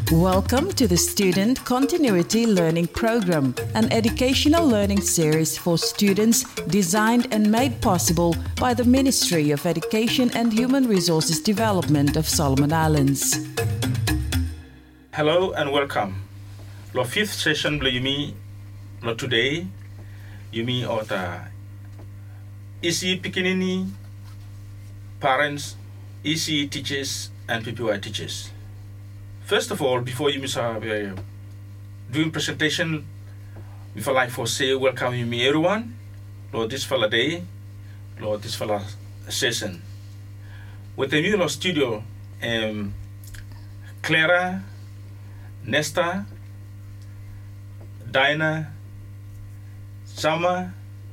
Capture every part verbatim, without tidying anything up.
Welcome to the Student Continuity Learning Program, an educational learning series for students designed and made possible by the Ministry of Education and Human Resources Development of Solomon Islands. Hello and welcome. Lo fifth session blo yumi lo today yumi ota isi pikinini parents, E C E teachers and P P Y teachers. First of all, before you miss uh, doing presentation, we would like to say welcome you me everyone. Lord this fella day, Lord this fella session. With the new studio, um, Clara, Nesta, Dinah, Sama,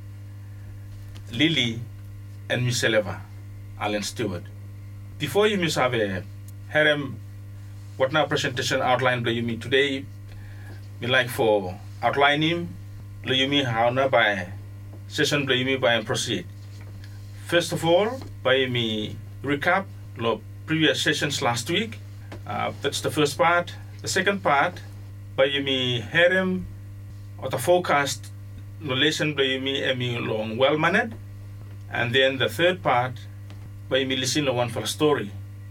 Lily, and Miss Eleva, Alan Stewart. Before you miss have a harem what now presentation outline you me today, we like for outlining you me how now by session you me by and proceed. First of all, by me recap the previous sessions last week. Uh, that's the first part. The second part, by you me harem or the forecast the lesson by you me and me long well mannered. And then the third part, by me listen to one for a story,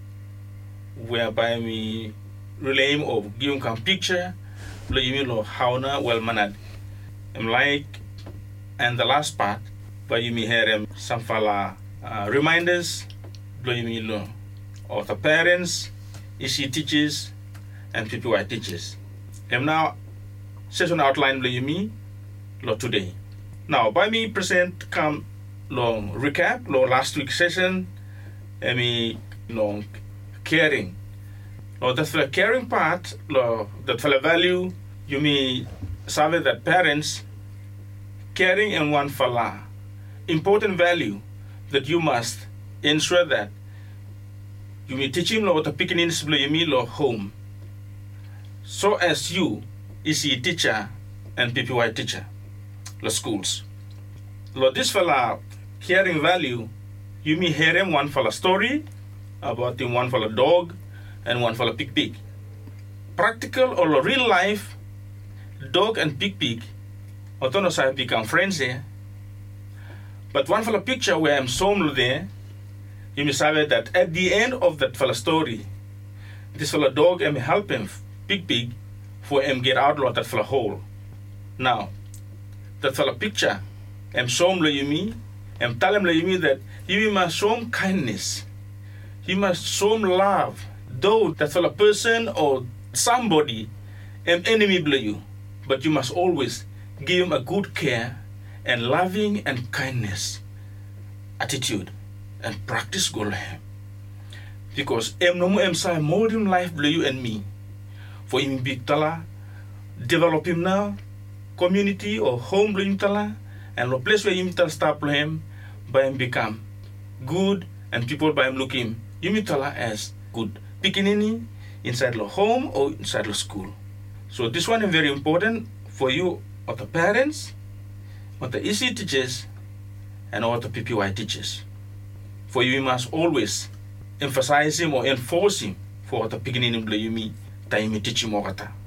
whereby me relay or give a picture, you me how na well mannered. I'm like, and the last part, by you me hear some fala uh, reminders, you me know, of the parents, E C teachers, and P P Y teachers. I'm now session outline you me lo today. Now, by me present come long recap lo last week's session. I mean, long caring. Lo that's the caring part. Lo that for the value you mean sabe that parents caring in one fala important value that you must ensure that you mean teaching lo the picking in you mean lo home. So as you is a teacher and P P Y teacher, lo schools. Lo this fala caring value. You may hear him one for a story about him, one for a dog and one for a pig pig. Practical or real life dog and pig pig, I don't know if I become friends here. But one for a picture where I'm somewhere there, you may say that at the end of that for a story, this for a dog and help him pig pig for him get out of that for a hole. Now, that for a picture, I'm somewhere you me. I'm telling you that you must show him kindness. You must show him love. Though that for a person or somebody, an enemy blame you, but you must always give him a good care and loving and kindness attitude and practice go him. Because em no mo em say modern life blame you and me. For him be tala, develop him now, community or home blame tala, and the place where you tell start him. By him become good and people by him look him Yumitala as good. Pikinini inside the home or inside the school. So this one is very important for you or the parents, or the E C teachers, and or the P P Y teachers. For you, you must always emphasize him or enforce him for the beginning you me time teach him.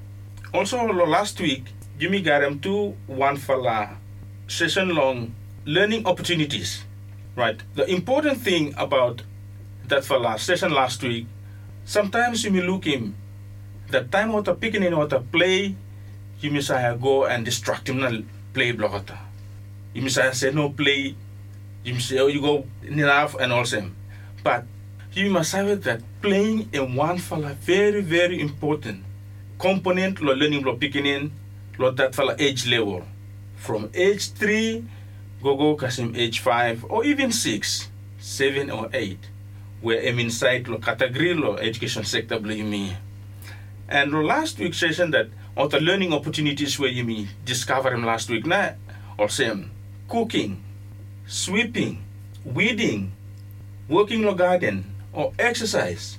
Also last week, Jimmy got him to one for la session long learning opportunities. Right. The important thing about that for last session last week, sometimes you may look him, the time of the picking in or the play, you may say go and distract him and play blockata. You may say no play, you may say oh you go enough and all same. But you must have that playing in one fella very, very important component lo learning lo picking in lo that fella age level. From age three go kasim age five or even six, seven or eight, where I'm inside the category of education sector you mean. And the last week's session that on the learning opportunities where you mean discover him last week na or same cooking, sweeping, weeding, working in the garden or exercise.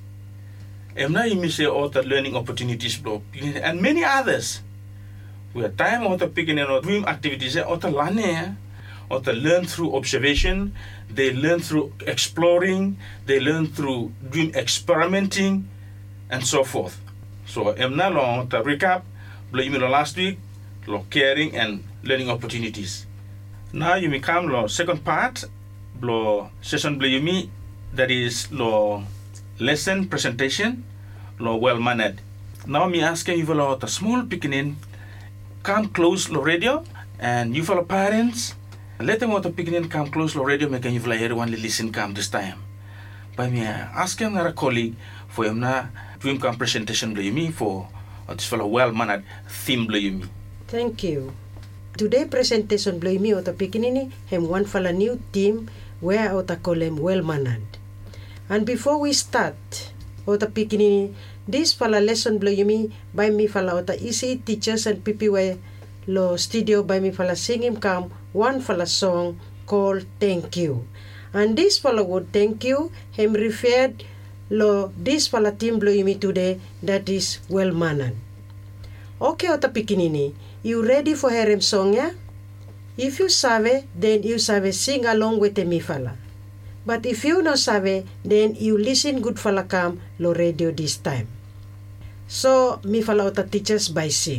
And now you may say all the learning opportunities and many others. Where time or the picking and dream activities or the learning. Or to learn through observation, they learn through exploring, they learn through doing experimenting, and so forth. So emna lo ta recap lo yumi lo last week lo caring and learning opportunities. Now you come lo second part lo session blo yumi, that is lo lesson presentation lo well mannered. Now me asking you lo ta small beginning come close lo radio, and you follow parents let them auto beginning come close lo radio make you follow everyone listen come this time. By me asking our colleague for him na dream come presentation blo yumi for this follow well mannered theme blo yumi. Thank you. Today presentation blo yumi auto beginning him one follow new team where auto call him well mannered. And before we start auto beginning this follow lesson blo yumi by me follow auto easy teachers and P P Y lo studio by me follow sing him come one follow song called Thank You. And this follow word thank you him referred lo this follow team blo yumi today, that is well mannered. Okay auto beginning, you ready for hearing song ya? If you sabe, then you sabe sing along with me fala. But if you no sabe, then you listen good fala come lo radio this time. So me fala auto teachers by sing.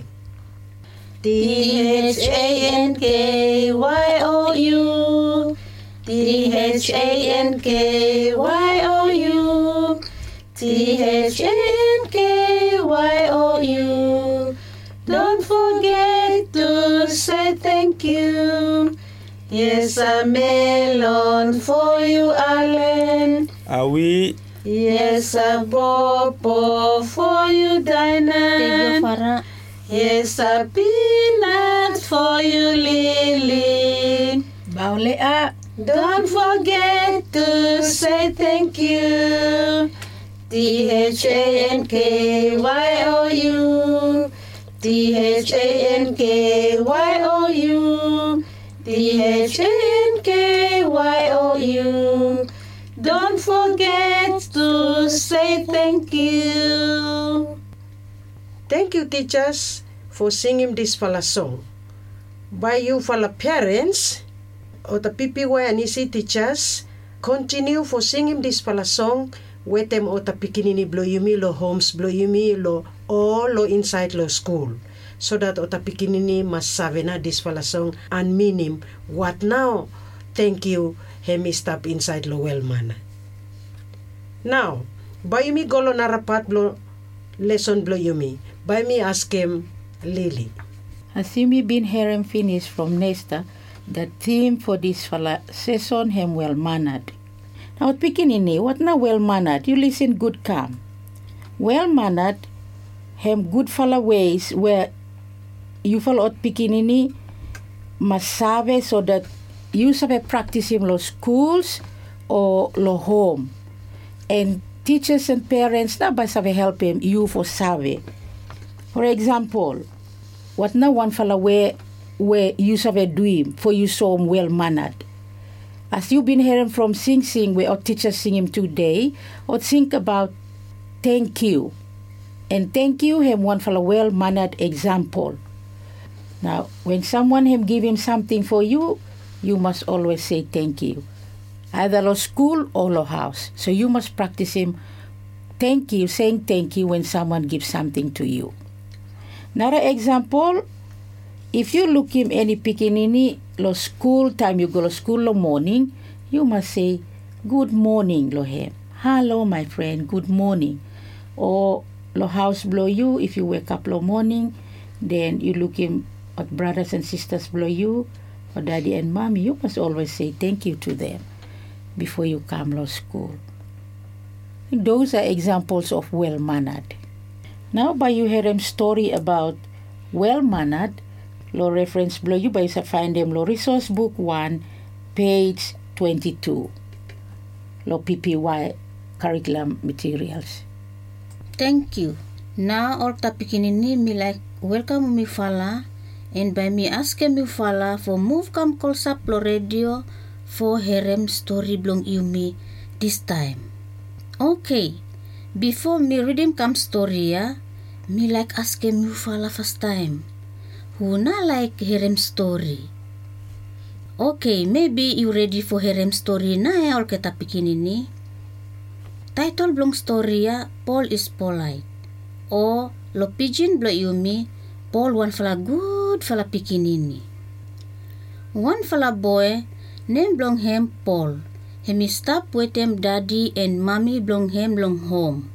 T H A N K Y O U T H A N K Y O U T H A N K Y O U. Don't forget to say thank you. Yes, a melon for you, Alan. Are we? Yes, a popo for you, Dinah. Thank you, Farah. Yes, a peanut for you, Lily. Baulea. Don't forget to say thank you. T H A N K Y O U T H A N K Y O U T H A N K Y O U. Don't forget to say thank you. Thank you teachers for singing this fala song. By you fala parents or the P P Y and easy teachers continue for singing this fala song with them or the pikinini blo yumi lo homes blo yumi lo all lo inside lo school, so that ota pikinini must savena this fala song and meaning what now thank you hemi stop inside lo well manner. Now by yumi golo narapat blo lesson blo yumi by me ask him Lily. Asimi bin herem finish from Nesta, the theme for this fala session hem well mannered. Now at beginning, what na well mannered? You listen good calm. Well mannered hem good fala ways where you follow at beginning masabe so that you sabe practice in lo schools or lo home. And teachers and parents na ba sabe help him you for sabe. For example, what na one fala where where you sabe do him for you so well mannered. As you've been hearing from Sing Sing, where our teachers sing him today, or think about thank you. And thank you him one for a well-mannered example. Now, when someone him give him something for you, you must always say thank you. Either lo school or lo house. So you must practice him thank you, saying thank you when someone gives something to you. Another example, if you look him any pikinini, lo school time you go to school lo morning, you must say good morning lo him. Hello my friend, good morning. Or lo house blow you, if you wake up lo morning, then you look him at brothers and sisters blow you, or daddy and mommy, you must always say thank you to them before you come lo school. Those are examples of well-mannered. Now by you hear them story about well-mannered, lo reference blow you by find them lo resource book one, page twenty-two. Lo P P Y curriculum materials. Thank you. Now all tapikinini me like welcome me fala and by me ask me fala for move come call up lo radio for herem story blong you me this time. Okay. Before me reading come story ya, me like ask me fala first time. Who na like herem story? Okay, maybe you ready for herem story na ya or kita pikin ini. Title blong story ya, Paul is polite. O lo pidgin blo Yumi, Paul one fala good fala pikinini. One fala boy name blong him Paul. Hemi stop with him daddy and mommy blong him long home.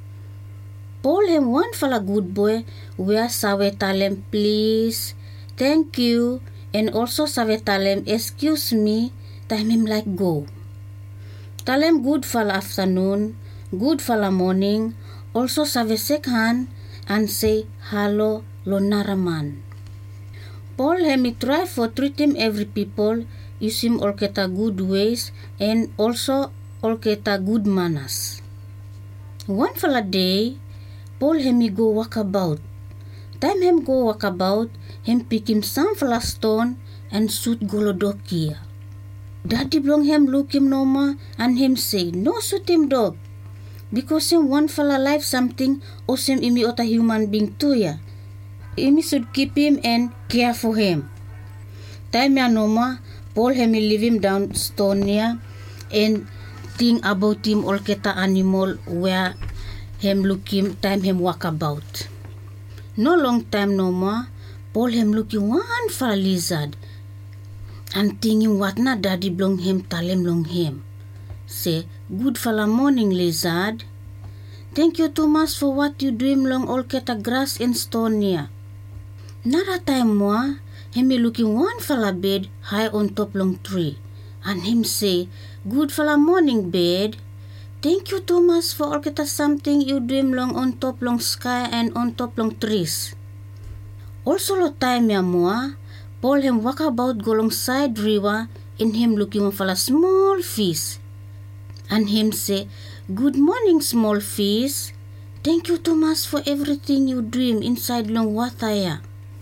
Paul him one fala good boy where sawe talem please, thank you, and also sawe talem excuse me, time him like go. Talem good fala afternoon, good fala morning, also sawe shake hand and say hello lo naraman. Paul hemi try for treat him every people, use him all keta good ways and also all keta good manners. One fala day, Paul hemi go walk about. Time him go walk about, him pick him some fala stone and shoot golodokia. Daddy blong him look him noma and him say, no shoot him dog. Because him one fella life something, or him imi ota human being too ya. Imi should keep him and care for him. Time ya noma, Paul hemi leave him down stone ya and think about him all keta animal where him look him time him walk about. No long time no more, Paul him looking one fella lizard and thinking what na daddy blong him talem long him. Say, good fella morning lizard. Thank you Thomas for what you do him long all keta grass and stone ya. Nara time more, him looking one fella bed high on top long tree and him say, good fella morning bed. Thank you Thomas for all kita something you do him long on top long sky and on top long trees. Also lo time ya mua, Paul him walk about go long side river and him looking for a small fish. And him say, good morning small fish. Thank you Thomas for everything you do him inside long water ya.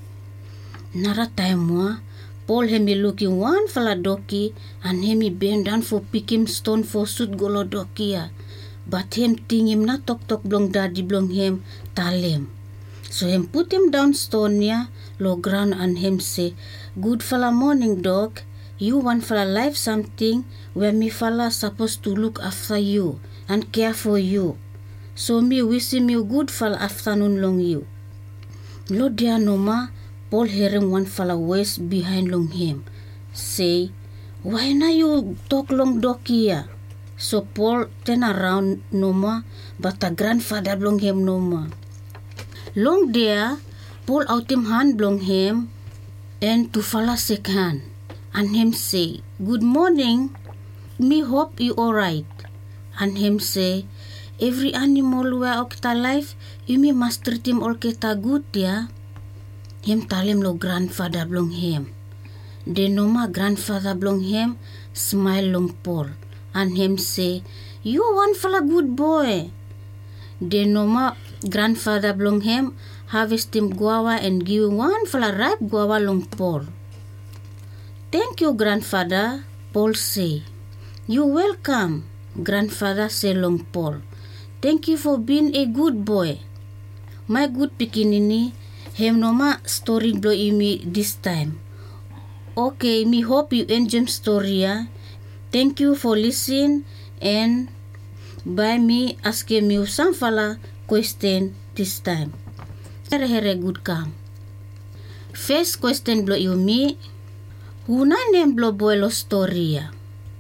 Nara time mua, Paul hemi looking one fella doki and hemi bend down for pick him stone for shoot golodokia. But him think him na tok tok blong daddy blong him talem. So him put him down stone ya, low ground and him say, good fella morning dog, you one fella life something where me fella supposed to look after you and care for you. So me wish him you good fella afternoon long you. Lo dia noma, Paul hearing one fella voice behind long him. Say, why na you talk long doki ya? So Paul turn around no more, but a grandfather blong him no more. Long there, Paul out him hand blong him, and to fella shake hand. And him say, good morning, me hope you alright. And him say, every animal where okta life, you me must treat him all keta good ya. Him tell him lo grandfather blong him. De noma grandfather blong him smile long Paul. And him say, you one fella good boy. De noma grandfather blong him harvest him guava and give one fella ripe guava long Paul. Thank you grandfather, Paul say. You welcome, grandfather say long Paul. Thank you for being a good boy. My good pikinini, him noma story blow me this time. Okay, me hope you enjoy story ya. Thank you for listening and by me asking you some fella question this time. Here here good come. First question blow you me. Huna name blow boy lo story ya.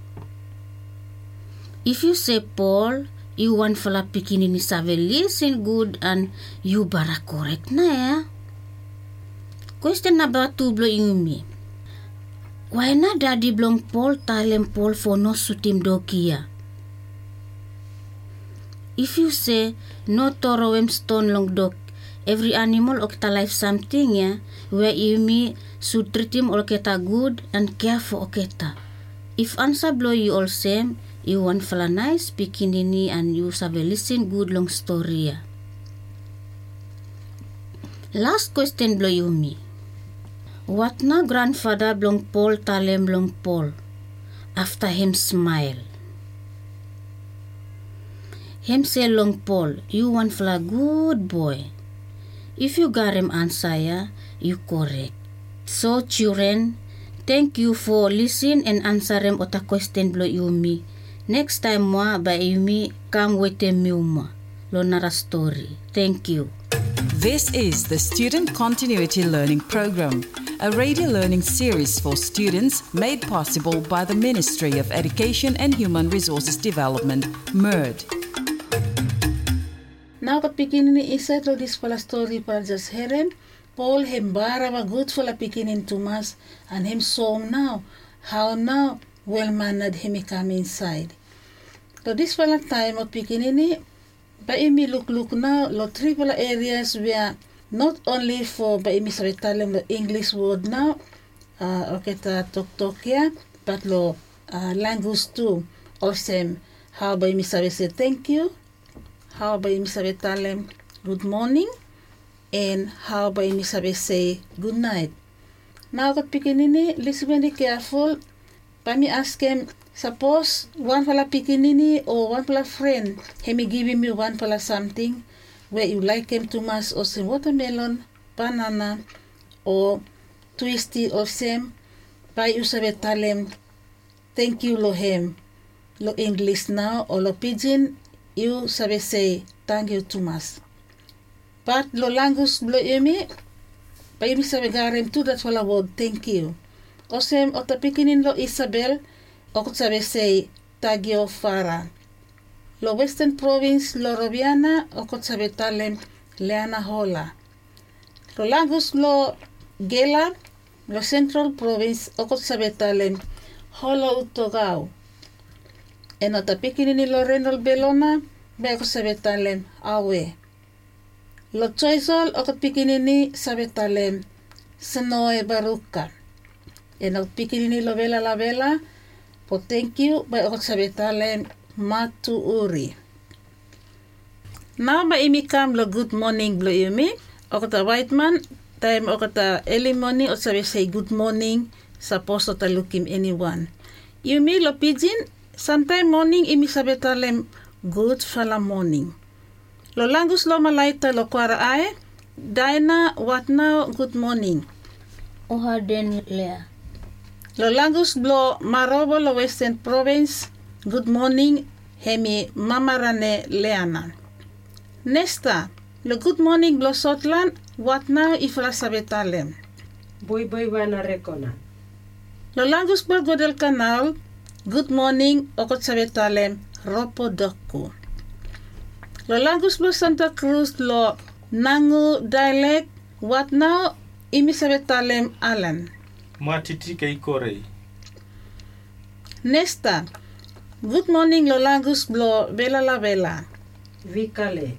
If you say Paul, you want fella pikinini save listen good and you bara correct na ya. Question number two blow you me. Why na daddy blong Paul talem Paul for no sutim dokia? If you say no toro em stone long dog, every animal okta life something ya, where you me should treat him all keta good and care for oketa. If answer blow you all same, you want fella nice pikinini and you save listen good long story ya. Last question blow you me. What na grandfather blong Paul talem blong Paul? After him smile. Him say long Paul, you one fella good boy. If you got him answer ya, you correct. So children, thank you for listen and answer him ota question blow you me. Next time moi ba you me come with them you ma. Lo nara story. Thank you. This is the Student Continuity Learning Program, a radio learning series for students made possible by the Ministry of Education and Human Resources Development, M E R D. Now kat pikinin ni isa to this pala story para just herem, Paul hem bara wa good pala pikinin Thomas and him saw now how now well-mannered him come inside. So this pala time of pikinin ni, ba imi look look now lo three pala areas where not only for ba imi sabi talem the English word now, uh, okay ta tok tok ya, but lo uh, language too. Also how ba imi sabi say thank you, how ba imi sabi talem good morning, and how ba imi sabi say good night. Now kat pikinini, listen very careful. Pa mi ask him, suppose one pala pikinini or one pala friend, he me giving me one pala something where you like him too much or some watermelon, banana, or twisty or same, pa you sabi tell him, thank you lo him, lo English now or lo pidgin, you sabi say thank you too much. But lo language lo yumi, pa yumi sabi garem too that wala word thank you. O sem o tapikinin lo Isabel, o kut sabi say tagyo fara. Lo Western Province lo Robiana, o kut sabi talem Leana Hola. Lo language lo Gela, lo Central Province, o kut sabi talem Hola Utogao. En o tapikinin lo Renol Belona, ba ko sabi talem Awe. Lo Choizol, o kut pikinin sabi talem Sanoe Baruka. En o pikinin lo Vela la Vela, po thank you, ba o sabi talem Matu Uri. Now ba imi kam lo good morning blo imi, o kata white man, time o kata early morning, o sabi say good morning, suppose o talukim anyone. Imi lo pidgin, sometime morning imi sabi talem good fala morning. Lo langus lo malaita lo kwara ae, Daina what now good morning. Ohaden lea. Lo langus blo Marobo lo Western Province, good morning, hemi mamarane leana. Nesta, lo good morning blo Sotland, what now ifra sabetalem. Boy boy wana rekona. Lo langus blo Godel Canal, good morning, okot sabetalem, Ropo Doku. Lo langus blo Santa Cruz lo Nangu dialect, what now imi sabetalem Alan. Matiti kay korey. Nesta, good morning lo langus blo Bela la Bela. Vikale.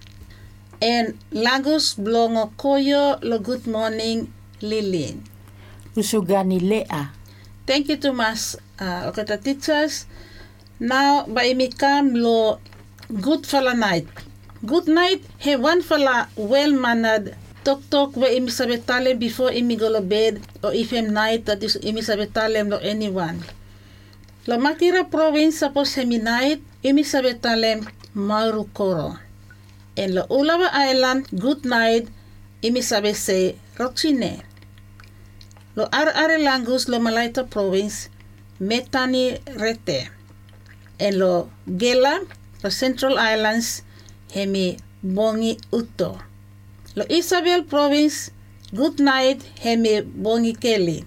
En langus blo Ngokoyo lo good morning Lilin. Usugani lea. Thank you too much, uh, okay, the teachers. Now, ba imikam lo good fala night. Good night, he one fala well-mannered Tok tok wa imi sabetalem before imi go to bed or if em night that is imi sabetalem lo anyone. Lo Makira province suppose hemi night imi sabetalem Marukoro. En lo Ulawa Island good night imi sabe say Rochine. Lo Ar-Are langus lo Malaita province Metani Rete. En lo Gela lo Central Islands hemi Bongi Uto. Lo Isabel province, good night, hemi Bongi Kelly.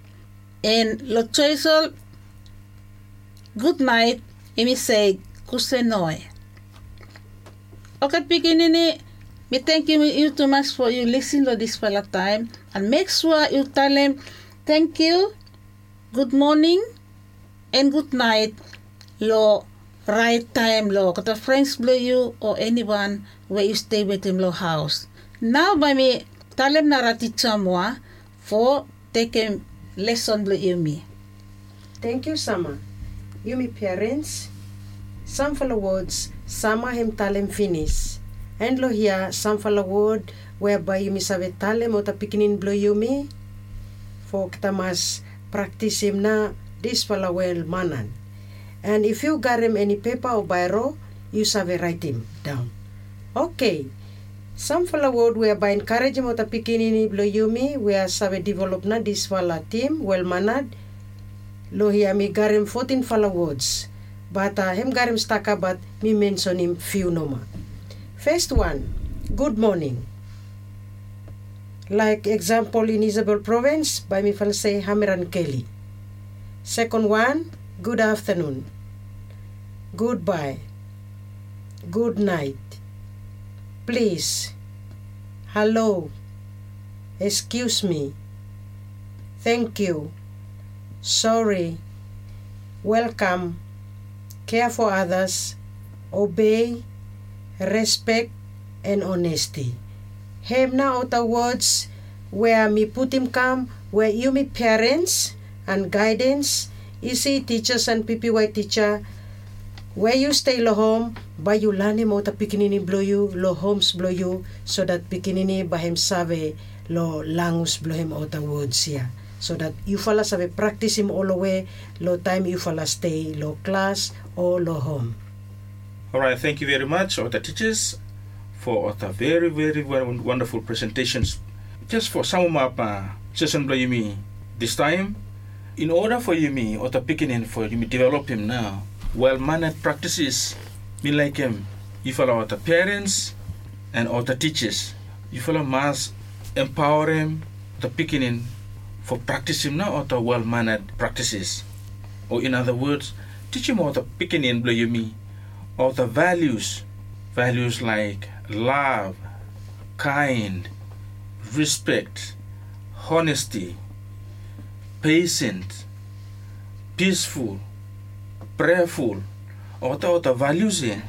En lo Choizol, good night, imi say Kusenoy. Okay, beginning, me thank you, you too much for you listening to this fella time. And make sure you tell them thank you, good morning, and good night. Lo right time, lo kata friends blow you or anyone where you stay with him lo house. Now by me talem na ratitsa moa for taking lesson blo Yumi. Thank you, Sama. Yumi parents, some follow words, Sama hem talem finish. And lo here, some follow word whereby Yumi sabe talem o tapikinin blo Yumi for kita mas practice him na this follow well manan. And if you got him any paper or biro, you sabe write him down. Okay. Some follow word whereby encourage mo ta pikinini blo Yumi where sabe develop na this fala team well mannered. Lo hiya mi garim fourteen follow words. But uh, him garim staka but mi mention him few noma. First one, good morning. Like example in Isabel Province, by mi fala say Hamiran Kelly. Second one, good afternoon, goodbye, good night, please, hello, excuse me, thank you, sorry, welcome, care for others, obey, respect, and honesty. Hem na other words where me put him come, where you me parents and guidance, easy teachers and P P Y teacher, where you stay lo home, by you learn him ota pikinini blow you, lo homes blow you, so that pikinini ba him save lo langus blow him ota words here. So that you fala save practice him all the way, lo time you fala stay lo class or lo home. Alright, thank you very much, other teachers, for other very, very wonderful presentations. Just for sum up uh, session blow you me this time, in order for you me or the beginning for you me develop him now, well-mannered practices, me like him, you follow the parents and other teachers, you follow must empower him, the beginning for practice him now or the well-mannered practices. Or in other words, teach him how the beginning blow you me, or the values, values like love, kind, respect, honesty, patient, peaceful, prayerful, or the, the values here.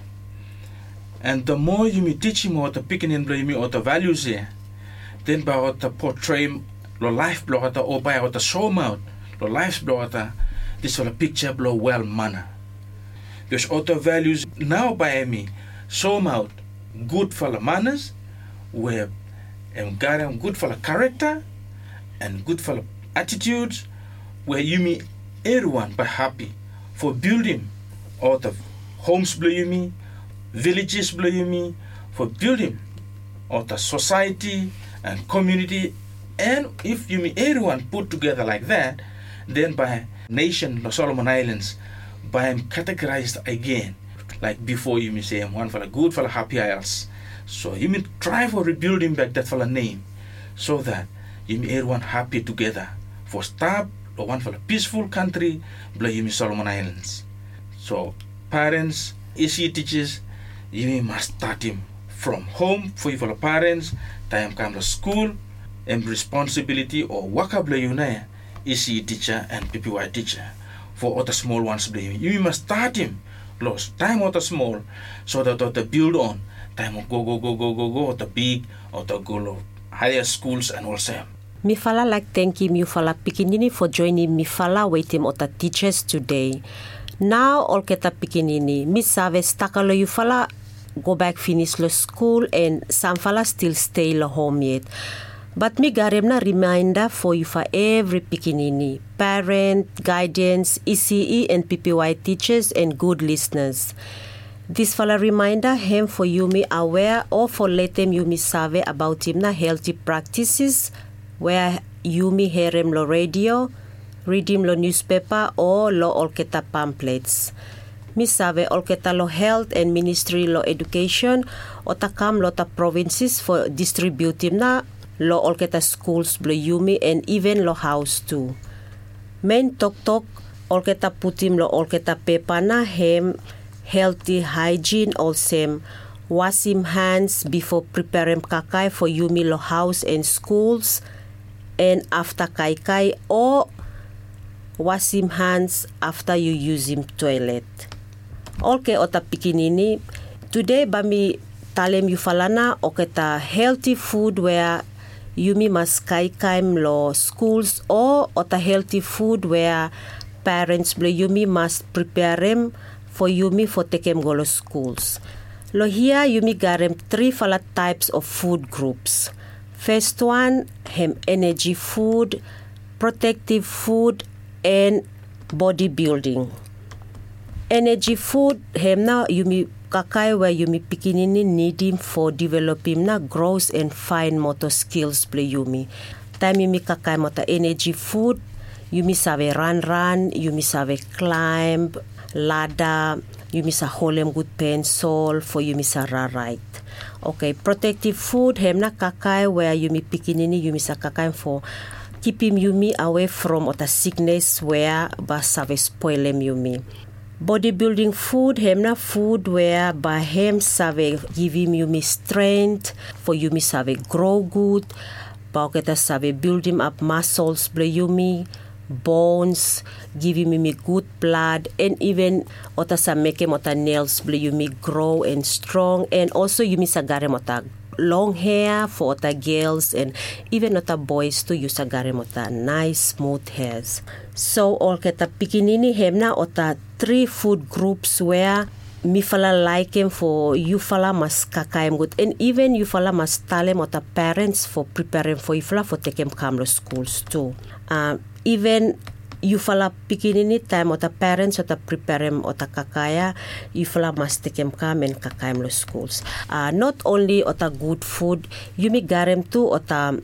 And the more you may teach him or the picking in me or the values here, then by what the portray the life blow or by what the show out, the life blow this will a picture blow well manner. There's other values now by me, show out good for the manners, where and got good for the character and good for the attitudes, where you mean everyone by happy for building all the homes blow you me, villages blow you me, for building all the society and community. And if you mean everyone put together like that, then by nation, the Solomon Islands, by him categorized again, like before you may say him one for the good for the happy isles. So you may try for rebuilding back that for the name, so that you may everyone happy together for start or one for a peaceful country, blow Solomon Islands. So parents, E C teachers, you must start him from home for you for the parents, time come to school, and responsibility or work up you na E C teacher and P P Y teacher for other small ones blow you. You must start him lost time other small, so that the build on time go go go go go go the big or the go higher schools and also. Mi fala like thank you mi fala pikinini for joining mi fala waiting ota teachers today. Now all keta pikinini mi save stakalo you fala go back finish lo school and some fala still stay lo home yet. But mi garem na reminder for you for every pikinini, parent, guidance, E C E and P P Y teachers and good listeners. This fala reminder him for you me aware or for let them you me save about him na healthy practices where you me hear him lo radio, read him lo newspaper or lo olketa pamphlets. Mi save olketa lo health and ministry lo education o takam lo ta provinces for distribute him na lo olketa schools blo yumi and even lo house too. Main tok tok olketa putim lo olketa pepa na hem healthy hygiene also wash him hands before preparing kakai for yumi lo house and schools and after kai kai or wash him hands after you use him toilet. Okay ota pikinini today bami talem you falana oketa healthy food where yumi must kai kaim lo schools or ota healthy food where parents blo yumi must prepare them for yumi for takem go lo schools. Lo here yumi garem three fala types of food groups. First one hem energy food, protective food and bodybuilding. Energy food hem na yumi kakai where yumi pikinini need him for developing na growth and fine motor skills play yumi. Time yumi kakai mota energy food, yumi save run run, yumi save climb, ladder, yumi sa holem good pencil for yumi sa ride. Okay, protective food hem na kakai where you mi pikinini you mi sa kakai for keeping you mi away from ota sickness where ba save spoil em you mi. Bodybuilding food hem na food where ba hem save give him you mi strength for you mi save grow good. Ba oketa save build him up muscles ble you mi. Bones, give you me good blood, and even ota sa make ota nails ble you me grow and strong, and also you me sagare ota long hair for ota girls and even ota boys to use sagare ota nice smooth hairs. So all keta pikinini hemna ota three food groups where mi fala like him for you fala mas kakaim good, and even you fala mas talem ota parents for preparing for you fala for take him come to schools too. Uh, even you fala pikinini time ota parents ota prepare him ota kakaya, you fala must take him come and kakaya lo schools. Uh, not only ota good food, you mi garem too ota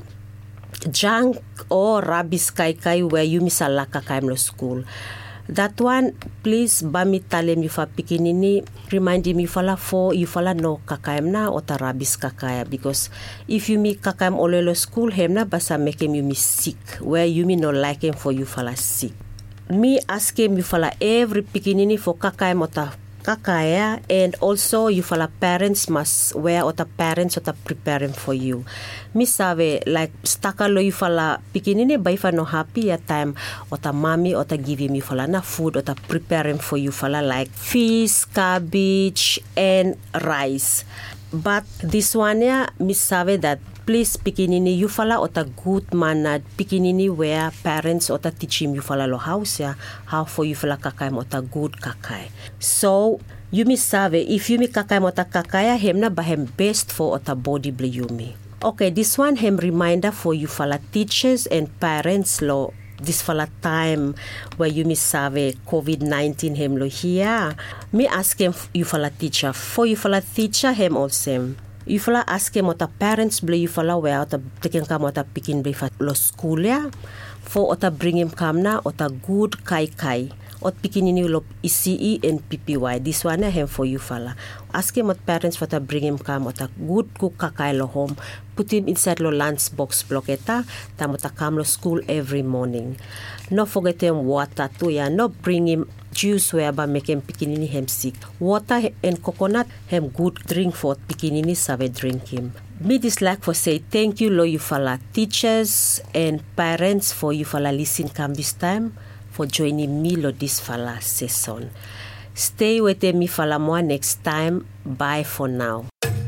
junk or rabis kai kai where you mi sala kakaya lo school. That one, please, bami talem you fa pikinini, remind him you fala for, you fala no kakayam na o tarabis kakaya, because if you mi kakayam olelo school, hem na basa make him you mi sick, where you mi no like him for you fala sick. Me ask him you fala every pikinini for kakayam o ta kakaya, and also you fala parents must wear or the parents or the preparing for you. Mi sabe like stakalo you fala pikinini ba ifa no happy at time or the mommy or the give you fala na food or the preparing for you fala like fish, cabbage and rice. But this one yeah, mi sabe that please pikinini you fala or the good mannered pikinini where parents or the teach him you fala lo house ya how for you fala kakay mo ta good kakay. So you mi sabe if you mi kakay mo ta kakaya hem na ba hem best for or the body ble you mi. Okay, this one hem reminder for you fala teachers and parents lo this fala time where you mi sabe COVID nineteen hem lo here. Me ask him you fala teacher for you fala teacher hem also. You fala ask him what the parents ble you fala where ota taking come ota pikin ble fa lo school ya for ota bring him come na ota good kai kai ot pikinini lo E C E and P P Y. This one na hem for you fala. Ask him what parents for to bring him come ota good cook kakai lo home. Put him inside lo lunch box blocketa. Tam ota come lo school every morning. No forget him water too ya. No bring him juice whereby make him pikinini hem sick. Water and coconut hem good drink for pikinini save drink him. Me dislike for say thank you lo you fala teachers and parents for you fala listen come this time for joining me lo this fala session. Stay with me fala more next time. Bye for now.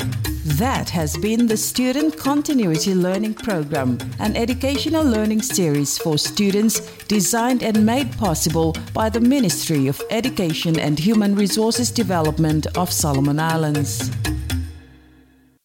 That has been the Student Continuity Learning Program, an educational learning series for students designed and made possible by the Ministry of Education and Human Resources Development of Solomon Islands.